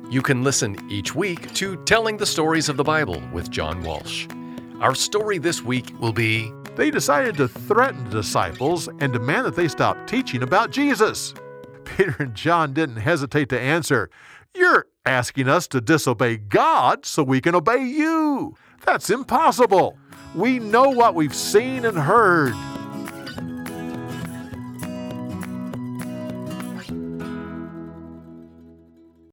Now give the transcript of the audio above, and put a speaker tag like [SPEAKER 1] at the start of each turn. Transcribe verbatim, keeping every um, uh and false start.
[SPEAKER 1] You can listen each week to Telling the Stories of the Bible with John Walsh. Our story this week will be,
[SPEAKER 2] They decided to threaten the disciples and demand that they stop teaching about Jesus. Peter and John didn't hesitate to answer, You're asking us to disobey God so we can obey you. That's impossible. We know what we've seen and heard.